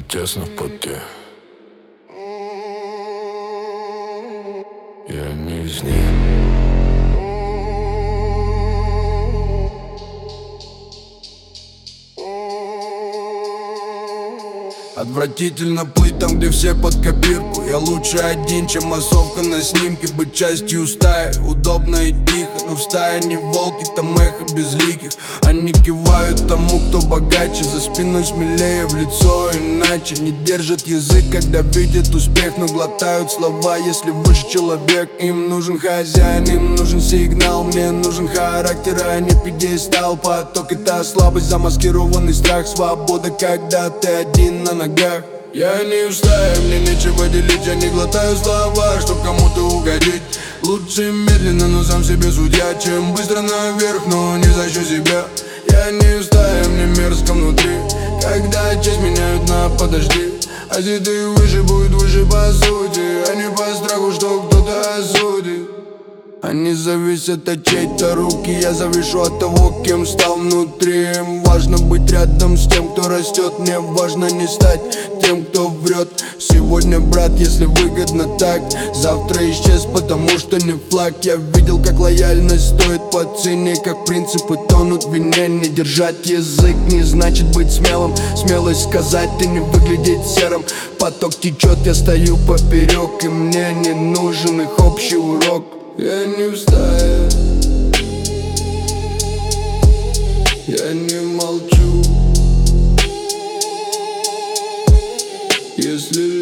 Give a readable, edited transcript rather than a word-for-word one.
тесно в поте. Я не из них. Отвратительно плыть там, где все под копирку. Я лучше один, чем массовка на снимке. Быть частью стаи, удобно и тихо. Но в стае не волки, там эхо безликих. Они кивают тому, кто богаче. За спиной смелее, в лицо иначе. Не держат язык, когда видят успех. Но глотают слова, если выше человек. Им нужен хозяин, им нужен сигнал. Мне нужен характер, а не пьедестал. Поток — это слабость, замаскированный страх. Свобода, когда ты один на ногах. Я не устаю, мне нечего делить. Я не глотаю слова, чтоб кому-то угодить. Лучше медленно, но сам себе судья, чем быстро наверх, но не за счет себя. Я не устаю, мне мерзко внутри, когда честь меняют на подожди. А если ты выше, будет выше по сути, а не по страху, что кто-то осудит. Они зависят от чьей-то руки. Я завишу от того, кем стал внутри. Им важно быть рядом с тем, кто растет. Мне важно не стать тем, кто врет. Сегодня, брат, если выгодно так, завтра исчез, потому что не флаг. Я видел, как лояльность стоит по цене, как принципы тонут в вине. Не держать язык не значит быть смелым. Смелость сказать и не выглядеть серым. Поток течет, я стою поперек, и мне не нужен их общий урок. Я не устаю, я не молчу. Если